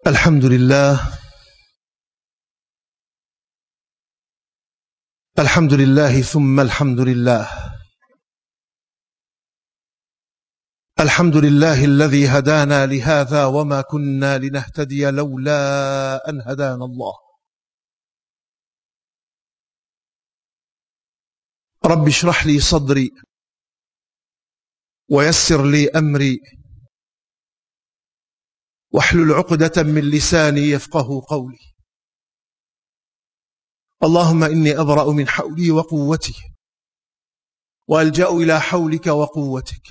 الحمد لله. الحمد لله ثم الحمد لله. الحمد لله الذي هدانا لهذا وما كنا لنهتدي لولا أن هدانا الله. رب اشرح لي صدري ويسر لي أمري واحلل عقدة من لساني يفقه قولي. اللهم إني أبرأ من حولي وقوتي وألجأ إلى حولك وقوتك،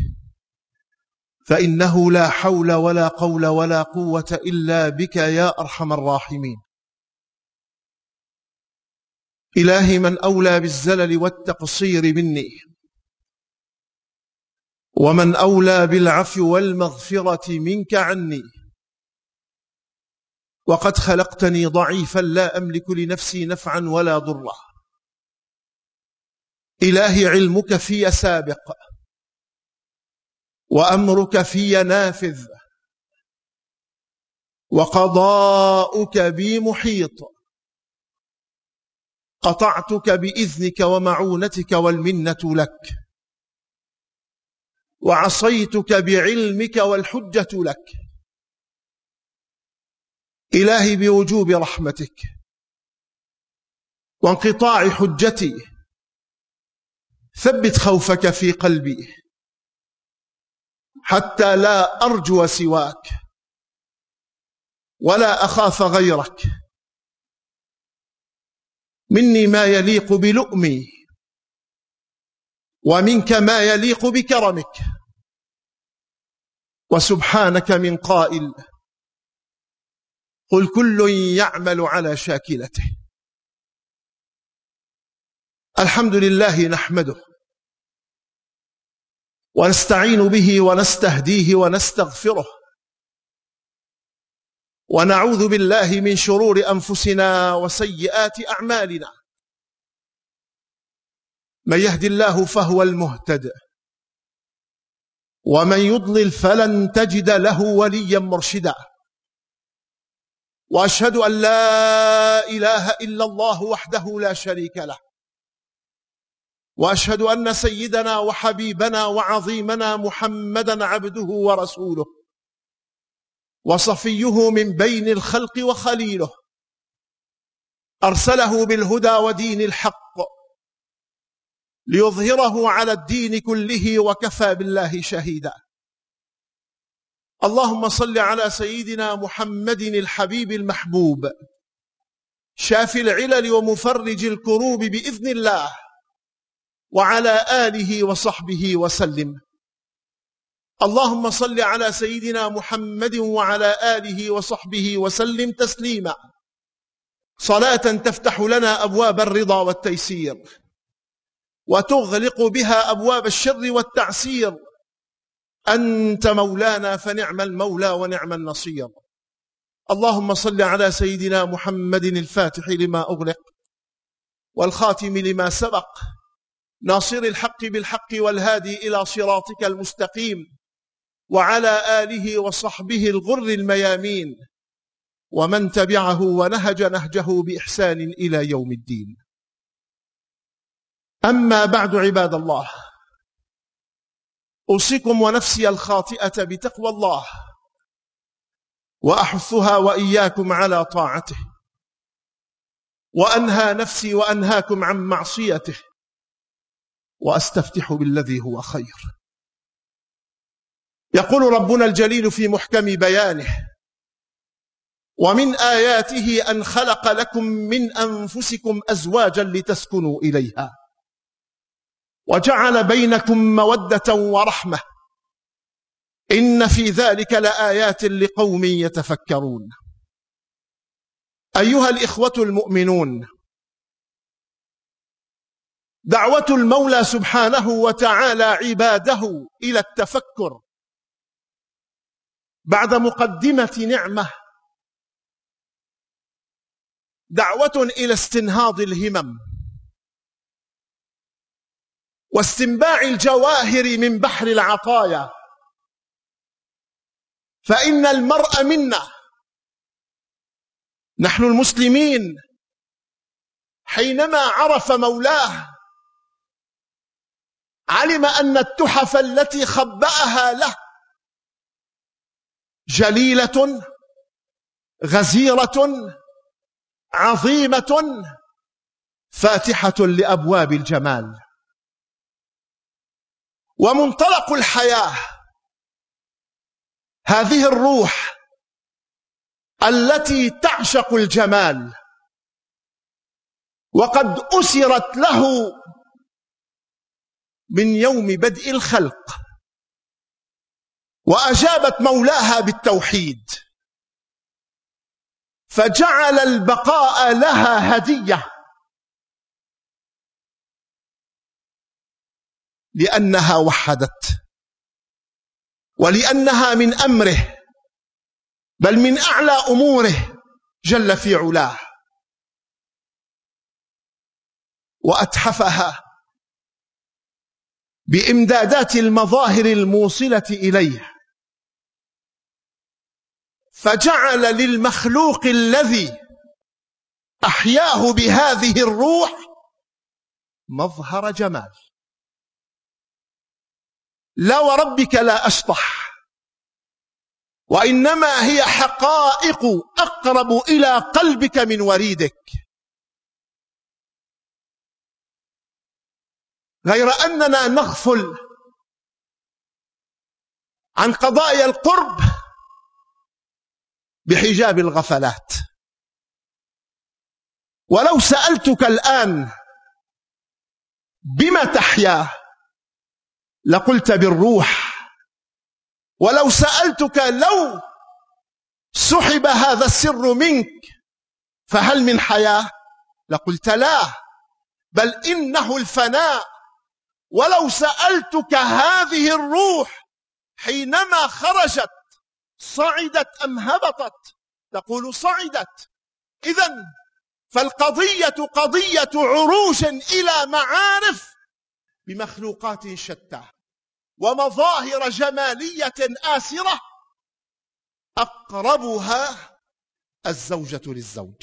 فإنه لا حول ولا قول ولا قوة إلا بك يا أرحم الراحمين. إلهي من أولى بالزلل والتقصير مني، ومن أولى بالعفو والمغفرة منك عني، وقد خلقتني ضعيفا لا أملك لنفسي نفعا ولا ضرا. إلهي علمك في سابق وأمرك في نافذ وقضاؤك بي محيط. قطعتك بإذنك ومعونتك والمنة لك، وعصيتك بعلمك والحجة لك. إلهي بوجوب رحمتك وانقطاع حجتي ثبت خوفك في قلبي حتى لا أرجو سواك ولا أخاف غيرك. مني ما يليق بلؤمي ومنك ما يليق بكرمك، وسبحانك من قائل قل كل يعمل على شاكلته. الحمد لله نحمده ونستعين به ونستهديه ونستغفره، ونعوذ بالله من شرور أنفسنا وسيئات أعمالنا. من يهد الله فهو المهتد، ومن يضلل فلن تجد له وليا مرشدا. وأشهد أن لا إله إلا الله وحده لا شريك له، وأشهد أن سيدنا وحبيبنا وعظيمنا محمدا عبده ورسوله وصفيه من بين الخلق وخليله، أرسله بالهدى ودين الحق ليظهره على الدين كله وكفى بالله شهيدا. اللهم صل على سيدنا محمد الحبيب المحبوب، شافي العلل ومفرج الكروب بإذن الله، وعلى آله وصحبه وسلم. اللهم صل على سيدنا محمد وعلى آله وصحبه وسلم تسليما، صلاة تفتح لنا أبواب الرضا والتيسير وتغلق بها أبواب الشر والتعسير. أنت مولانا فنعم المولى ونعم النصير. اللهم صل على سيدنا محمد الفاتح لما أغلق والخاتم لما سبق، ناصر الحق بالحق والهادي إلى صراطك المستقيم، وعلى آله وصحبه الغر الميامين، ومن تبعه ونهج نهجه بإحسان إلى يوم الدين. أما بعد عباد الله، أوصيكم ونفسي الخاطئة بتقوى الله، وأحثها وإياكم على طاعته، وأنهى نفسي وأنهاكم عن معصيته، وأستفتح بالذي هو خير. يقول ربنا الجليل في محكم بيانه: ومن آياته أن خلق لكم من أنفسكم أزواجا لتسكنوا إليها وجعل بينكم مودة ورحمة إن في ذلك لآيات لقوم يتفكرون. أيها الإخوة المؤمنون، دعوة المولى سبحانه وتعالى عباده إلى التفكر بعد مقدمة نعمة، دعوة إلى استنهاض الهمم واستنباع الجواهر من بحر العطايا. فإن المرء منا نحن المسلمين حينما عرف مولاه علم أن التحف التي خبأها له جليلة غزيرة عظيمة فاتحة لأبواب الجمال. ومنطلق الحياة هذه الروح التي تعشق الجمال وقد أسرت له من يوم بدء الخلق، وأجابت مولاها بالتوحيد، فجعل البقاء لها هدية، لأنها وحدت، ولأنها من أمره، بل من أعلى أموره جل في علاه. وأتحفها بإمدادات المظاهر الموصلة إليه، فجعل للمخلوق الذي أحياه بهذه الروح مظهر جمال. لا وربك لا أشطح، وإنما هي حقائق أقرب إلى قلبك من وريدك، غير أننا نغفل عن قضايا القرب بحجاب الغفلات. ولو سألتك الآن بما تحيا لقلت بالروح، ولو سألتك لو سحب هذا السر منك فهل من حياة لقلت لا، بل إنه الفناء. ولو سألتك هذه الروح حينما خرجت صعدت أم هبطت تقول صعدت. إذن فالقضية قضية عروج إلى معارف بمخلوقات شتى ومظاهر جمالية آسرة، أقربها الزوجة للزوج.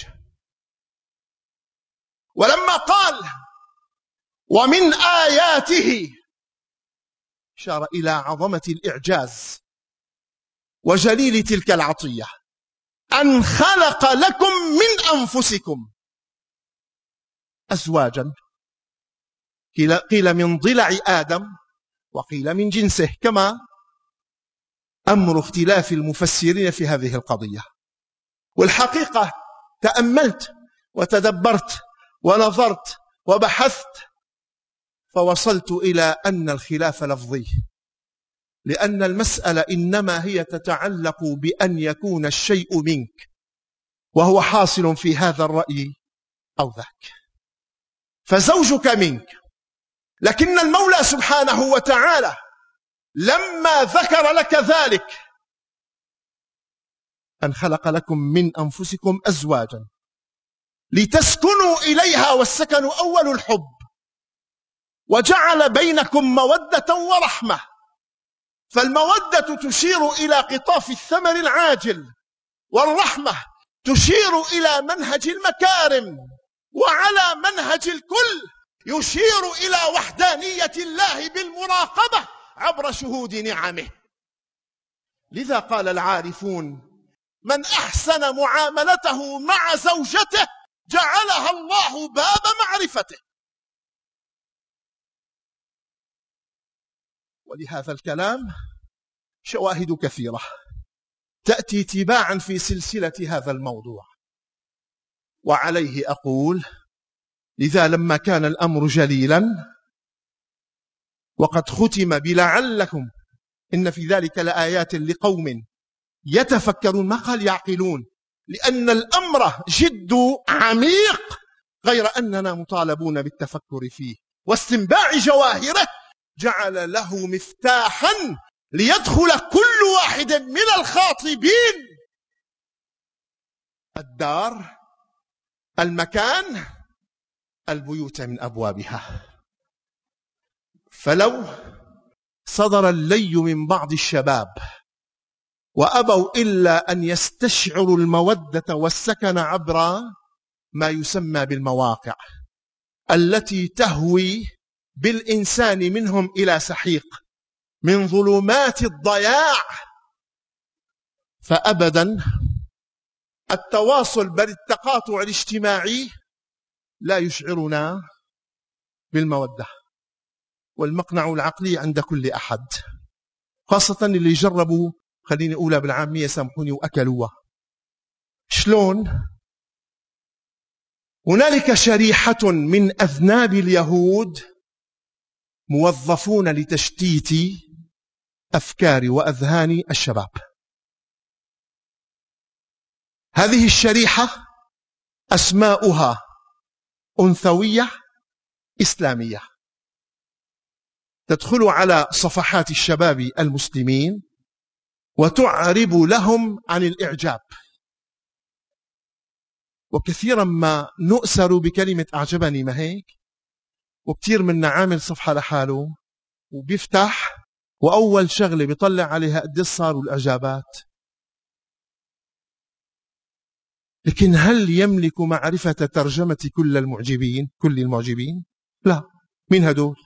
ولما قال ومن آياته أشار إلى عظمة الإعجاز وجليل تلك العطية، أن خلق لكم من أنفسكم أزواجا، قيل من ضلع آدم وقيل من جنسه، كما أمر اختلاف المفسرين في هذه القضية. والحقيقة تأملت وتدبرت ونظرت وبحثت فوصلت إلى أن الخلاف لفظي، لأن المسألة إنما هي تتعلق بأن يكون الشيء منك، وهو حاصل في هذا الرأي أو ذاك، فزوجك منك. لكن المولى سبحانه وتعالى لما ذكر لك ذلك أن خلق لكم من أنفسكم أزواجا لتسكنوا إليها، والسكن أول الحب، وجعل بينكم مودة ورحمة. فالمودة تشير إلى قطاف الثمر العاجل، والرحمة تشير إلى منهج المكارم، وعلى منهج الكل يشير إلى وحدانية الله بالمراقبة عبر شهود نعمه. لذا قال العارفون من أحسن معاملته مع زوجته جعلها الله باب معرفته. ولهذا الكلام شواهد كثيرة تأتي تباعا في سلسلة هذا الموضوع، وعليه أقول لذا لما كان الأمر جليلا وقد ختم بلعلكم إن في ذلك لآيات لقوم يتفكرون، ما قال يعقلون، لأن الأمر جد عميق، غير أننا مطالبون بالتفكر فيه واستنباع جواهره. جعل له مفتاحا ليدخل كل واحد من الخاطبين الدار، المكان، البيوت من أبوابها. فلو صدر اللي من بعض الشباب وأبوا إلا أن يستشعروا المودة والسكن عبر ما يسمى بالمواقع التي تهوي بالإنسان منهم إلى سحيق من ظلمات الضياع. فأبدا التواصل بل التقاطع الاجتماعي لا يشعرنا بالمودة والمقنع العقلي عند كل أحد، خاصة اللي جربوا، خليني أقولها بالعامية سامحوني، وأكلوها. شلون؟ هنالك شريحة من أذناب اليهود موظفون لتشتيت أفكار وأذهان الشباب. هذه الشريحة أسماؤها أنثوية إسلامية، تدخل على صفحات الشباب المسلمين وتعرب لهم عن الإعجاب. وكثيرا ما نؤسر بكلمة أعجبني، ما هيك؟ وكثير منا عامل صفحة لحاله وبيفتح وأول شغلة بيطلع عليها قد صاروا الإعجابات. لكن هل يملك معرفة ترجمة كل المعجبين؟ لا. مين هدول؟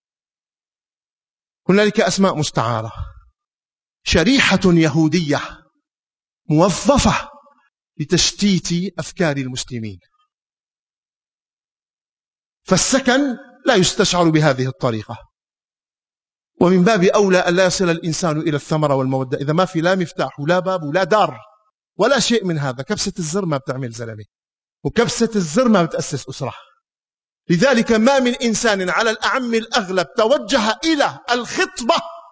هنالك أسماء مستعارة، شريحة يهودية موظفة لتشتيت أفكار المسلمين، فالسكن لا يستشعر بهذه الطريقة. ومن باب أولى أن لا يصل الإنسان إلى الثمرة والمودة إذا ما في لا مفتاح ولا باب ولا دار ولا شيء من هذا. كبسة الزر ما بتعمل زلمة، وكبسة الزر ما بتأسس أسرة. لذلك ما من إنسان على الأعم الأغلب توجه إلى الخطبة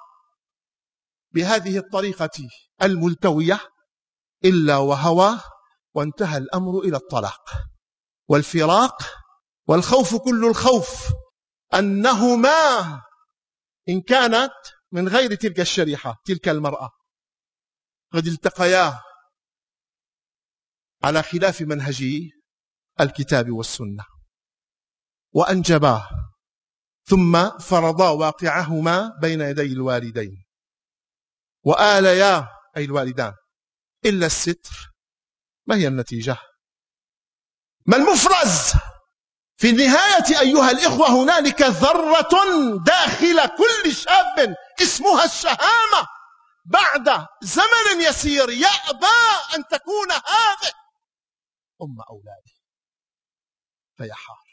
بهذه الطريقة الملتوية إلا وهوى وانتهى الأمر إلى الطلاق والفراق، والخوف كل الخوف أنهما إن كانت من غير تلك الشريحة، تلك المرأة، قد التقيا على خلاف منهج الكتاب والسنة وأنجباه، ثم فرضا واقعهما بين يدي الوالدين وآليا أي الوالدان إلا الستر. ما هي النتيجة؟ ما المفرز؟ في النهاية أيها الإخوة هنالك ذرة داخل كل شاب اسمها الشهامة بعد زمن يسير يأبى أن تكون هذه أم أولاده فيحار.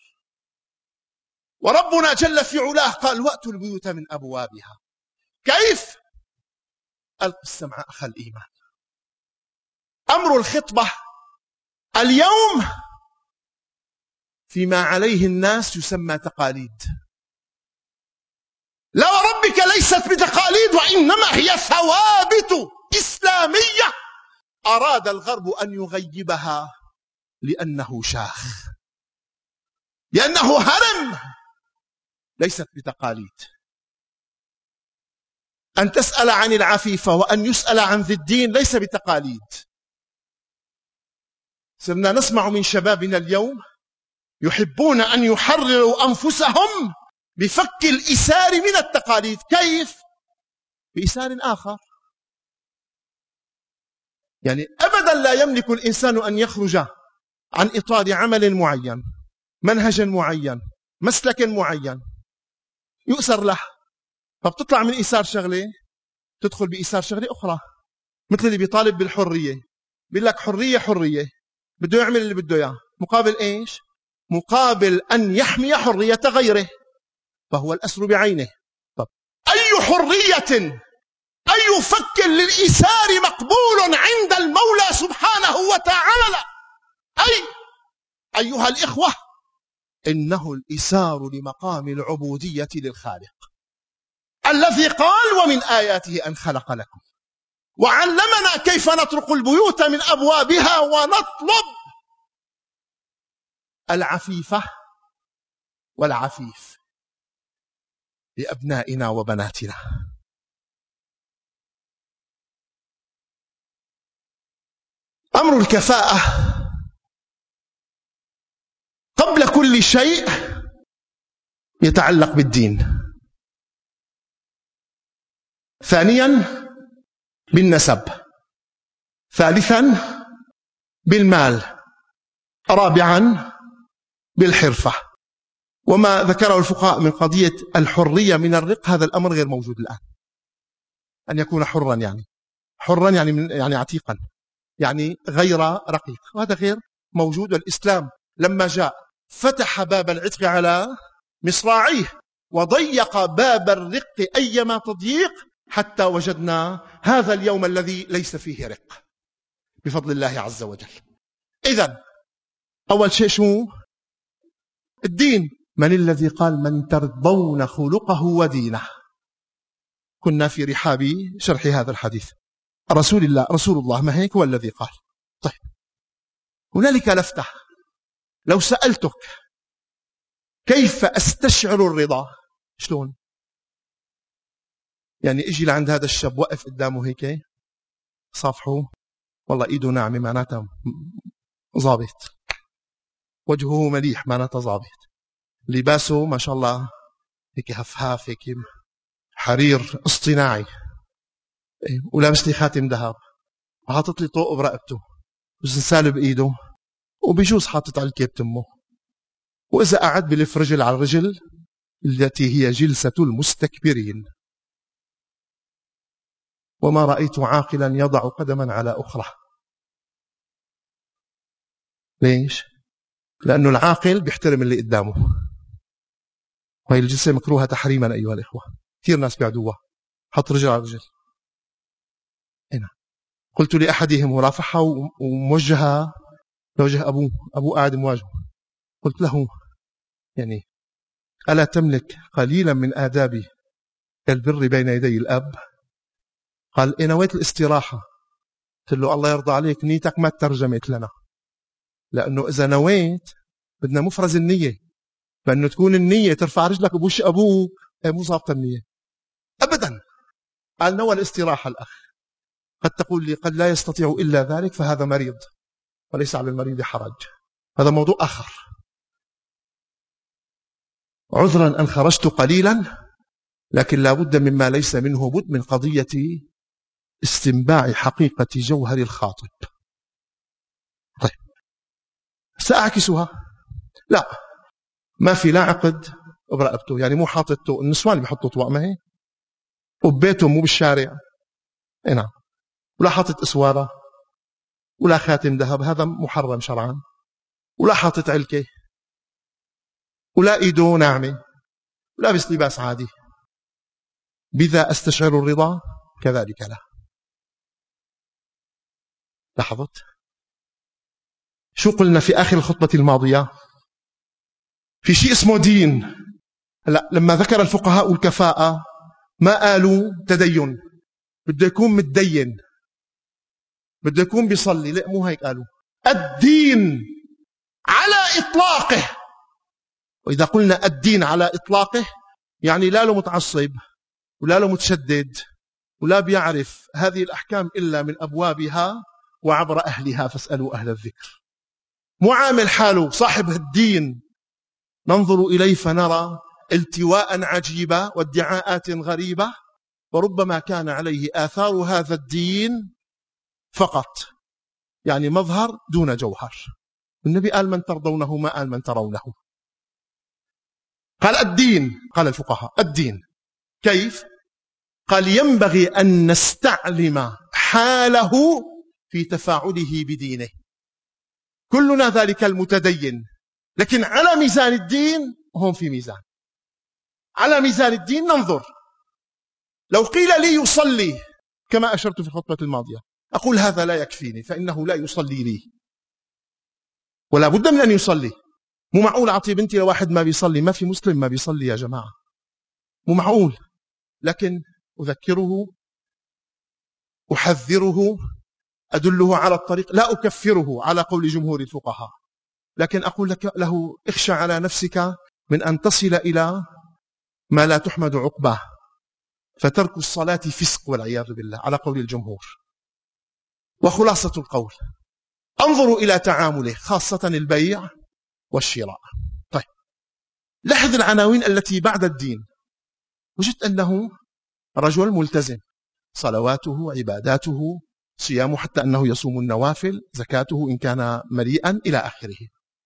وربنا جل في علاه قال وأتوا البيوت من أبوابها. كيف؟ ألق السمع أخ الإيمان. أمر الخطبة اليوم فيما عليه الناس يسمى تقاليد. لا وربك ليست بتقاليد، وإنما هي ثوابت إسلامية أراد الغرب أن يغيبها لأنه شاخ، لأنه هرم. ليست بتقاليد. أن تسأل عن العفيفة وأن يسأل عن ذي الدين ليس بتقاليد. صرنا نسمع من شبابنا اليوم يحبون أن يحرروا أنفسهم بفك الإسار من التقاليد. كيف؟ بإسار آخر. يعني أبدا لا يملك الإنسان أن يخرج عن إطار عمل معين، منهج معين، مسلك معين، يؤسر له، فبتطلع من إسار شغلة تدخل بإسار شغلة أخرى. مثل اللي بيطالب بالحرية، بيقول لك حرية حرية، بده يعمل اللي بده إياه مقابل إيش؟ مقابل أن يحمي حرية غيره، فهو الأسر بعينه. طب أي حرية، أي فك للإسار مقبول عند المولى سبحانه وتعالى؟ أيها الإخوة، إنه الإسار لمقام العبودية للخالق الذي قال ومن آياته أن خلق لكم، وعلمنا كيف نطرق البيوت من أبوابها ونطلب العفيفة والعفيف لأبنائنا وبناتنا. أمر الكفاءة قبل كل شيء يتعلق بالدين، ثانيا بالنسب، ثالثا بالمال، رابعا بالحرفة. وما ذكره الفقهاء من قضية الحرية من الرق هذا الأمر غير موجود الآن. أن يكون حرا يعني عتيقا، يعني غير رقيق، وهذا غير موجود. والإسلام لما جاء فتح باب العتق على مصراعيه وضيق باب الرق أيما تضييق، حتى وجدنا هذا اليوم الذي ليس فيه رق بفضل الله عز وجل. إذن أول شيء شو؟ الدين. من الذي قال من ترضون خلقه ودينه؟ كنا في رحاب شرح هذا الحديث. رسول الله ما هيك هو الذي قال. طيب، هنالك لفتة، لو سألتك كيف أستشعر الرضا، شلون؟ يعني اجي لعند هذا الشاب وقف قدامه هيك صافحه، والله ايده ناعمة معناتها ضابط، وجهه مليح معناتها ضابط، لباسه ما شاء الله هيك هفهاف، هيك حرير اصطناعي، ولابس لي خاتم ذهب، وحاطط لي طوق برقبته، وزنسال بايده، وبجوز حاطط على الكيب تمه، واذا قعد بلف رجل على الرجل التي هي جلسة المستكبرين. وما رأيت عاقلا يضع قدما على أخرى. ليش؟ لأنه العاقل بيحترم اللي قدامه. وهي الجلسة مكروهة تحريما أيها الإخوة، كثير ناس بيعدوها، حط رجل على رجل. هنا قلت لأحدهم ورافعها وموجهة لوجه أبوه قاعد مواجهه، قلت له يعني ألا تملك قليلا من آداب البر بين يدي الأب؟ قال إيه نويت الاستراحة. قلت له الله يرضى عليك، نيتك ما ترجمت لنا، لأنه إذا نويت بدنا مفرز النية، بأنه تكون النية ترفع رجلك بوش أبوك، مو ضابطة النية أبدا. قال نوى الاستراحة الأخ. قد تقول لي قد لا يستطيع إلا ذلك، فهذا مريض وليس على المريض حرج، هذا موضوع آخر. عذرا أن خرجت قليلا، لكن لا بد مما ليس منه بد من قضية استنباع حقيقة جوهر الخاطب. طيب، سأعكسها. لا، ما في لا عقد برقبته، يعني مو حاطط النسوان بيحطوا طواق، ما هي وببيتهم مو بالشارع، نعم، ولا حاطط اسواره ولا خاتم ذهب، هذا محرم شرعا، ولا حاطط علكه، ولا ايده ناعمه، ولابس لباس عادي. بذا استشعر الرضا؟ كذلك لا. لاحظت شو قلنا في آخر الخطبة الماضية؟ في شيء اسمه دين. لا، لما ذكر الفقهاء الكفاءة ما قالوا تدين، بده يكون متدين، بده يكون بيصلي، لا مو هيك قالوا. الدين على إطلاقه. وإذا قلنا الدين على إطلاقه يعني لا له متعصب ولا له متشدد ولا بيعرف هذه الأحكام إلا من أبوابها وعبر أهلها، فاسألوا أهل الذكر. معامل حاله صاحب الدين، ننظر إليه فنرى التواء عجيبا وادعاءات غريبة، وربما كان عليه آثار هذا الدين فقط، يعني مظهر دون جوهر. النبي قال من ترضونه، ما قال من ترونه. قال الدين، قال الفقهاء الدين كيف؟ قال ينبغي أن نستعلم حاله في تفاعله بدينه. كلنا ذلك المتدين، لكن على ميزان الدين هم في ميزان، على ميزان الدين ننظر. لو قيل لي يصلي كما أشرت في الخطبة الماضية، أقول هذا لا يكفيني، فإنه لا يصلي لي، ولا بد من أن يصلي. مو معقول أعطي بنتي لواحد ما بيصلي، ما في مسلم ما بيصلي يا جماعة، مو معقول. لكن أذكره، أحذره، أدله على الطريق، لا أكفره على قول جمهور الفقهاء، لكن أقول له اخشى على نفسك من أن تصل إلى ما لا تحمد عقباه، فترك الصلاة فسق والعياذ بالله على قول الجمهور. وخلاصة القول انظروا إلى تعامله، خاصة البيع والشراء. طيب، لاحظ العناوين التي بعد الدين. وجدت أنه رجل ملتزم، صلواته، عباداته، صيامه حتى أنه يصوم النوافل، زكاته إن كان مليئا، إلى آخره.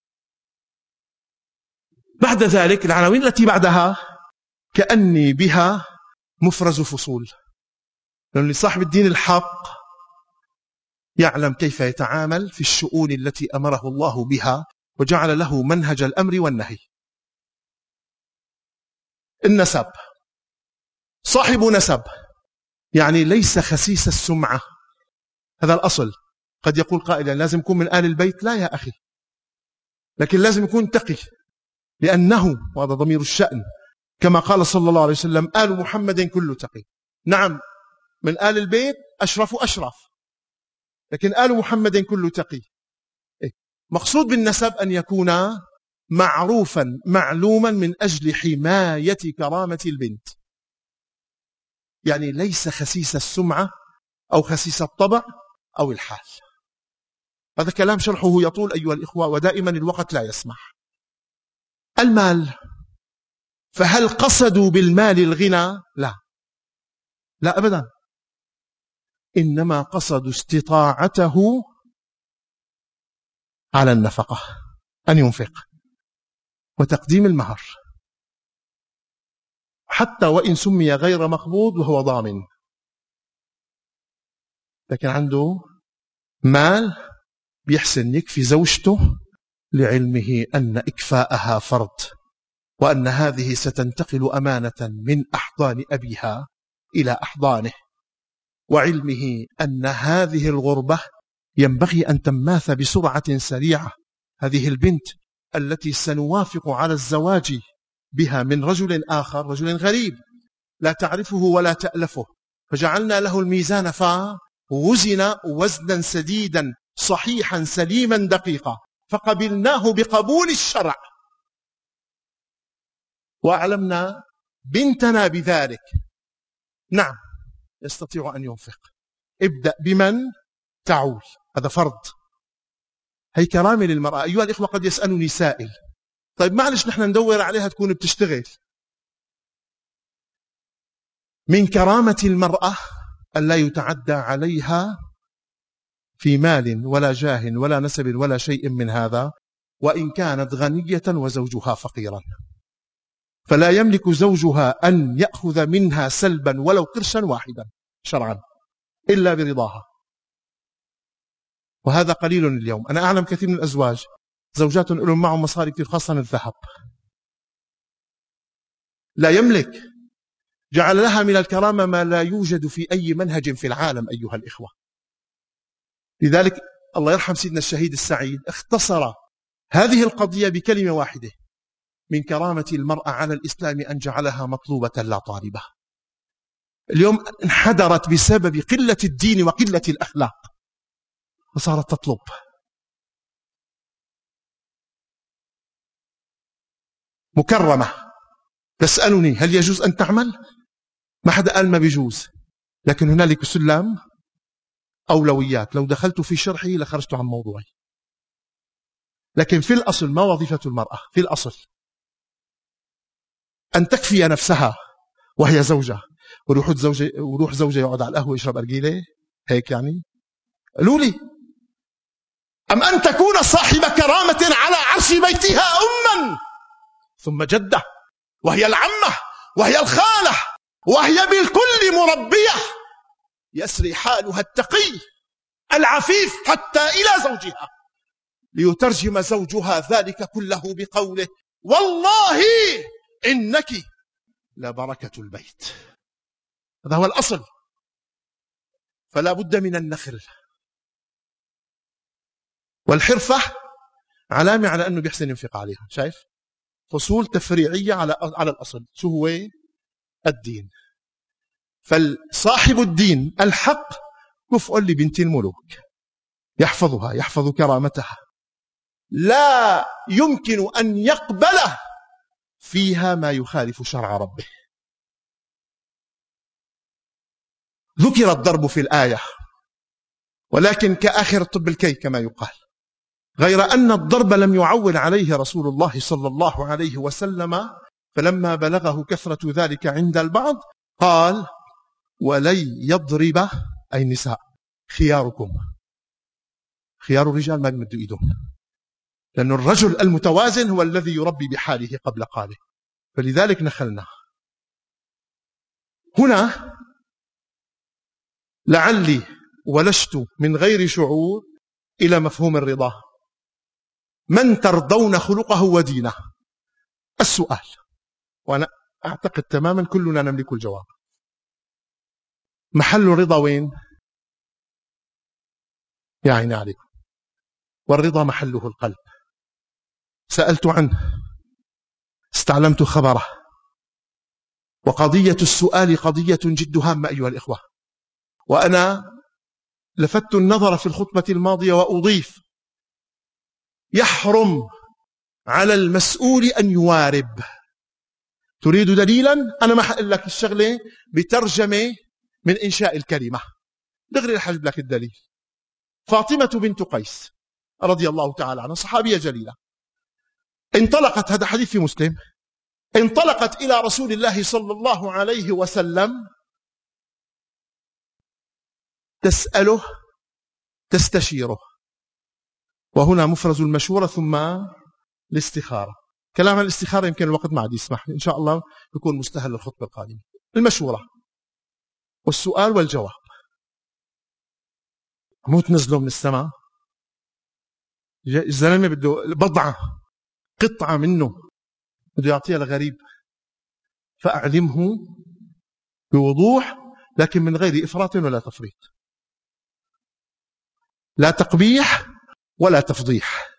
بعد ذلك العناوين التي بعدها كأني بها مفرز فصول، لأن صاحب الدين الحق يعلم كيف يتعامل في الشؤون التي أمره الله بها وجعل له منهج الأمر والنهي. النسب، صاحب نسب يعني ليس خسيس السمعة، هذا الأصل. قد يقول قائل يعني لازم يكون من آل البيت، لا يا أخي، لكن لازم يكون تقي، لأنه وهذا ضمير الشأن كما قال صلى الله عليه وسلم: آل محمد كل تقي. نعم، من آل البيت أشرف، لكن آل محمد كل تقي. مقصود بالنسب أن يكون معروفا معلوما من أجل حماية كرامة البنت، يعني ليس خسيس السمعة أو خسيس الطبع أو الحال. هذا كلام شرحه يطول أيها الإخوة، ودائما الوقت لا يسمح. المال، فهل قصدوا بالمال الغنى؟ لا أبدا، إنما قصدوا استطاعته على النفقة، أن ينفق وتقديم المهر، حتى وإن سمي غير مقبوض وهو ضامن، لكن عنده مال بيحسن يكفي زوجته لعلمه أن إكفاءها فرض، وأن هذه ستنتقل أمانة من أحضان أبيها إلى أحضانه، وعلمه أن هذه الغربة ينبغي أن تماث بسرعة سريعة. هذه البنت التي سنوافق على الزواج بها من رجل آخر، رجل غريب لا تعرفه ولا تألفه، فجعلنا له الميزان فوزن وزنا سديدا صحيحا سليما دقيقا، فقبلناه بقبول الشرع وأعلمنا بنتنا بذلك. نعم، يستطيع أن ينفق. ابدأ بمن تعول، هذا فرض. هي كرامة للمرأة. أيها الإخوة، قد يسألني سائل: طيب معلش نحن ندور عليها تكون بتشتغل. من كرامة المرأة أن لا يتعدى عليها في مال ولا جاه ولا نسب ولا شيء من هذا، وإن كانت غنية وزوجها فقيرا، فلا يملك زوجها أن يأخذ منها سلبا ولو قرشا واحدا شرعا إلا برضاها. وهذا قليل اليوم. أنا أعلم كثير من الأزواج زوجات لهم معهم مصاري كثير، خاصة الذهب، لا يملك، جعل لها من الكرامة ما لا يوجد في أي منهج في العالم أيها الإخوة. لذلك الله يرحم سيدنا الشهيد السعيد اختصر هذه القضية بكلمة واحدة: من كرامة المرأة على الإسلام أن جعلها مطلوبة لا طالبة. اليوم انحدرت بسبب قلة الدين وقلة الأخلاق، وصارت تطلب. مكرمة. تسألني هل يجوز أن تعمل؟ ما حدا قال ما بيجوز، لكن هنالك سلم أولويات، لو دخلت في شرحه لخرجت عن موضوعي. لكن في الأصل ما وظيفة المرأة؟ في الأصل أن تكفي نفسها وهي زوجة، وروح زوجة يقعد على القهوة يشرب أرجيلة، هيك يعني؟ قالوا لي: أم أن تكون صاحب كرامة على عرش بيتها أما ثم جدة، وهي العمة وهي الخالة وهي بالكل مربية، يسري حالها التقي العفيف حتى إلى زوجها، ليترجم زوجها ذلك كله بقوله: والله إنك لبركة البيت. هذا هو الأصل. فلا بد من النخل والحرفة، علامة على أنه بيحسن ينفق عليها. شايف؟ فصول تفريعية على الأصل. شو هو؟ الدين. فالصاحب الدين الحق كفء لبنت الملوك، يحفظها، يحفظ كرامتها، لا يمكن أن يقبل فيها ما يخالف شرع ربه. ذكر الضرب في الآية، ولكن كآخر طب الكي كما يقال، غير أن الضرب لم يعول عليه رسول الله صلى الله عليه وسلم، فلما بلغه كثرة ذلك عند البعض قال: ولن يضرب، أي النساء، خياركم. خيار الرجال ما بيمدوا إيدهم، لأن الرجل المتوازن هو الذي يربي بحاله قبل قاله، فلذلك نخلنا هنا. لعلي ولشت من غير شعور إلى مفهوم الرضا. من ترضون خلقه ودينه؟ السؤال، وأنا أعتقد تماما كلنا نملك الجواب. محل الرضا وين؟ يا عيني عليكم. والرضا محله القلب. سألت عنه، استعلمت خبره، وقضية السؤال قضية جد هامة أيها الإخوة. وأنا لفت النظر في الخطبة الماضية وأضيف: يحرم على المسؤول أن يوارب. تريد دليلا؟ أنا ما حقول لك الشغلة بترجمة من إنشاء الكلمة، دغري رح أجيب لك الدليل. فاطمة بنت قيس رضي الله تعالى عنها صحابية جليلة، انطلقت، هذا حديث في مسلم، انطلقت إلى رسول الله صلى الله عليه وسلم تسأله تستشيره. وهنا مفرز المشورة ثم الاستخارة. كلام الاستخارة يمكن الوقت ما عاد يسمح، إن شاء الله يكون مستهل للخطبة القادمة. المشورة والسؤال والجواب. مو تنزلوا من السماء، الزلمة بده بضعة قطعة منه بده يعطيها لغريب، فأعلمه بوضوح لكن من غير إفراط ولا تفريط، لا تقبيح ولا تفضيح.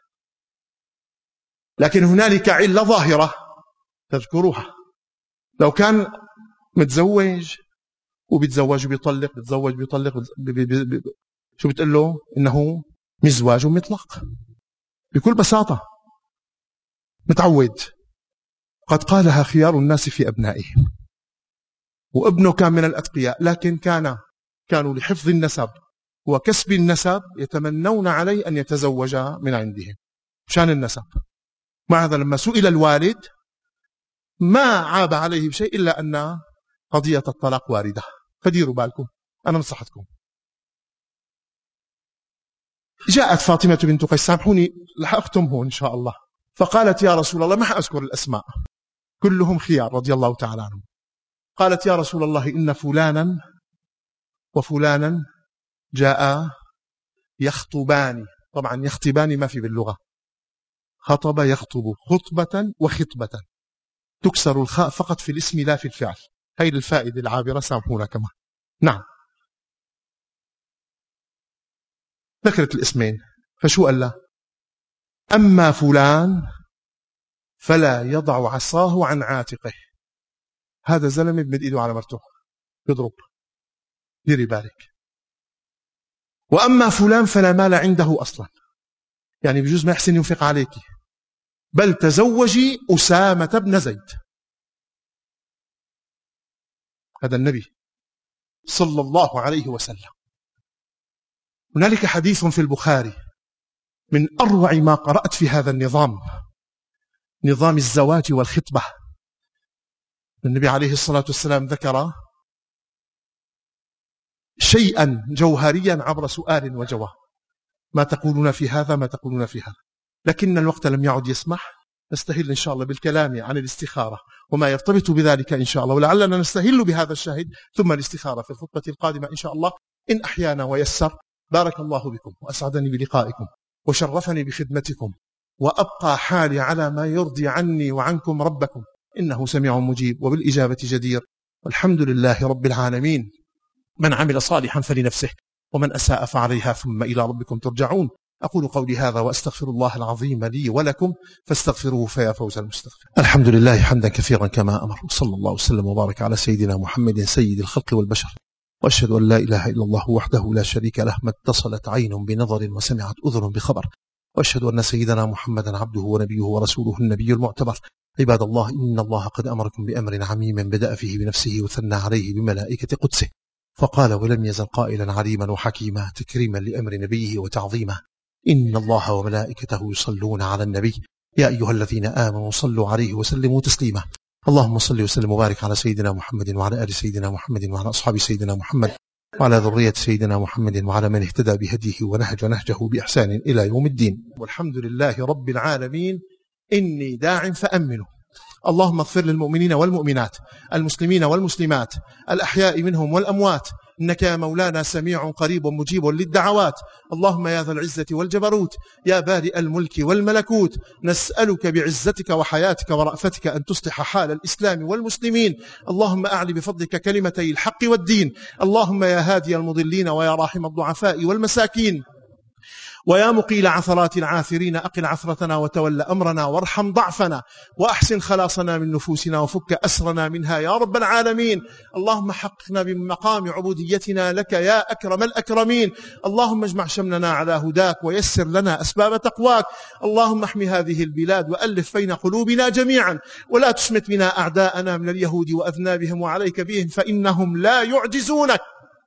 لكن هنالك علة ظاهرة تذكروها. لو كان متزوج وبيتزوج وبيطلق، بيتزوج بيطلق، شو بتقول له؟ إنه مزواج مطلق بكل بساطة، متعود. قد قالها خيار الناس في أبنائهم، وابنه كان من الأتقياء، لكن كانوا لحفظ النسب وكسب النسب يتمنون عليه أن يتزوج من عندهم مشان النسب. مع هذا لما سئل الوالد ما عاب عليه بشيء إلا أن قضية الطلاق واردة. فديروا بالكم، أنا نصحتكم. جاءت فاطمة بنت قيس، سامحوني رح أختم هون إن شاء الله، فقالت: يا رسول الله، ما حأذكر الأسماء كلهم خيار رضي الله تعالى عنهم. قالت: يا رسول الله، إن فلانا وفلانا جاء يخطبان. طبعا يخطبان ما في باللغة، خطب يخطب، خطبة وخطبة، تكسر الخاء فقط في الاسم لا في الفعل. هي الفائدة العابرة، سامحونا كمان. نعم، ذكرت الاسمين، فشو قال له؟ أما فلان فلا يضع عصاه عن عاتقه. هذا زلمة بمد إيده على مرته يضرب، ديري بالك. وأما فلان فلا مال عنده أصلا، يعني بجوز ما يحسن ينفق عليك، بل تزوجي أسامة بن زيد. هذا النبي صلى الله عليه وسلم. هنالك حديث في البخاري من أروع ما قرأت في هذا النظام، نظام الزواج والخطبة. النبي عليه الصلاة والسلام ذكر شيئا جوهريا عبر سؤال وجواب. ما تقولون في هذا؟ ما تقولون في هذا؟ لكن الوقت لم يعد يسمح. نستهل إن شاء الله بالكلام عن الاستخارة وما يرتبط بذلك إن شاء الله، ولعلنا نستهل بهذا الشاهد ثم الاستخارة في الخطبة القادمة إن شاء الله إن أحيانا ويسر. بارك الله بكم وأسعدني بلقائكم وشرفني بخدمتكم، وأبقى حالي على ما يرضي عني وعنكم ربكم، إنه سميع مجيب وبالإجابة جدير، والحمد لله رب العالمين. من عمل صالحا فلنفسه ومن أساء فعليها ثم إلى ربكم ترجعون. أقول قولي هذا وأستغفر الله العظيم لي ولكم فاستغفروه فيا فوز المستغفر. الحمد لله حمدا كثيرا كما أمر، وصلى الله وسلم وبارك على سيدنا محمد سيد الخلق والبشر، وأشهد أن لا إله إلا الله وحده لا شريك له، ما اتصلت عين بنظر وسمعت أذن بخبر، وأشهد أن سيدنا محمدا عبده ونبيه ورسوله النبي المعتبر. عباد الله، إن الله قد أمركم بأمر عميم بدأ فيه بنفسه وثنى عليه بملائكة قدسه، فقال ولم يزل قائلا عليما وحكيما تكريما لأمر نبيه وتعظيما: إن الله وملائكته يصلون على النبي يا أيها الذين آمنوا صلوا عليه وسلموا تسليما. اللهم صل وسلم وبارك على سيدنا محمد وعلى آل سيدنا محمد وعلى أصحاب سيدنا محمد وعلى ذرية سيدنا محمد وعلى من اهتدى بهديه ونهج نهجه بإحسان إلى يوم الدين. والحمد لله رب العالمين. إني داع فأمنوا. اللهم اغفر للمؤمنين والمؤمنات، المسلمين والمسلمات، الأحياء منهم والأموات، إنك يا مولانا سميع قريب مجيب للدعوات. اللهم يا ذا العزة والجبروت، يا بارئ الملك والملكوت، نسألك بعزتك وحياتك ورأفتك أن تصلح حال الإسلام والمسلمين. اللهم أعل بفضلك كلمتي الحق والدين. اللهم يا هادي المضلين ويا راحم الضعفاء والمساكين ويا مقيل عثرات العاثرين، أقل عثرتنا وتول أمرنا وارحم ضعفنا وأحسن خلاصنا من نفوسنا وفك أسرنا منها يا رب العالمين. اللهم حققنا بمقام عبوديتنا لك يا أكرم الأكرمين. اللهم اجمع شملنا على هداك ويسر لنا أسباب تقواك. اللهم احمي هذه البلاد وألف بين قلوبنا جميعا، ولا تشمت بنا أعداءنا من اليهود وأذنابهم، وعليك بهم فإنهم لا يعجزونك.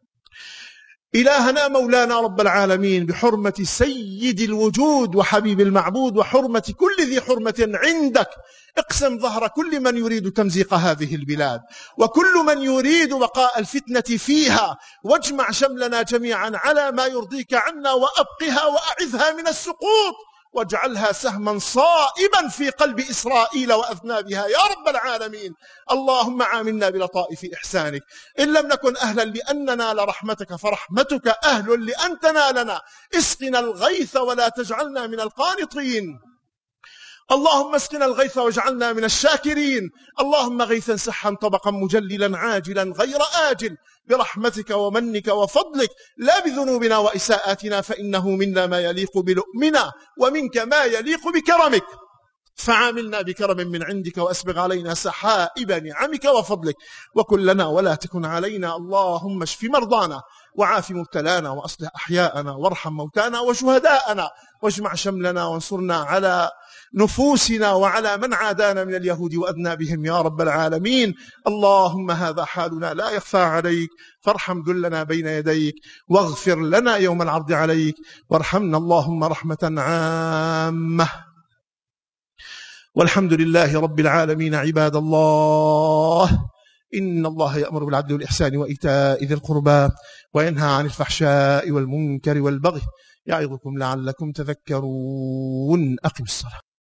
إلهنا مولانا رب العالمين، بحرمة سيد الوجود وحبيب المعبود وحرمة كل ذي حرمة عندك، اقسم ظهر كل من يريد تمزيق هذه البلاد وكل من يريد بقاء الفتنة فيها، واجمع شملنا جميعا على ما يرضيك عنا، وأبقها وأعذها من السقوط، واجعلها سهما صائبا في قلب إسرائيل وأذنابها يا رب العالمين. اللهم عاملنا بلطائف إحسانك، إن لم نكن أهلا لأن ننال رحمتك فرحمتك أهل لأن تنالنا. اسقنا الغيث ولا تجعلنا من القانطين. اللهم اسقنا الغيث واجعلنا من الشاكرين. اللهم غيثا سحا طبقا مجللا عاجلا غير آجل، برحمتك ومنك وفضلك، لا بذنوبنا وإساءاتنا، فإنه منا ما يليق بلؤمنا ومنك ما يليق بكرمك. فعاملنا بكرم من عندك وأسبغ علينا سحائب نعمك وفضلك، وكن لنا ولا تكن علينا. اللهم اشف مرضانا وعاف مبتلانا وأصلح أحياءنا وارحم موتانا وشهداءنا، واجمع شملنا وانصرنا على نفوسنا وعلى من عادانا من اليهود وأذنابهم يا رب العالمين. اللهم هذا حالنا لا يخفى عليك، فارحم ذلنا بين يديك، واغفر لنا يوم العرض عليك، وارحمنا اللهم رحمة عامة. والحمد لله رب العالمين. عباد الله، إن الله يأمر بالعدل والإحسان وإيتاء ذي القربى وينهى عن الفحشاء والمنكر والبغي، يعظكم لعلكم تذكرون. أقم الصلاة.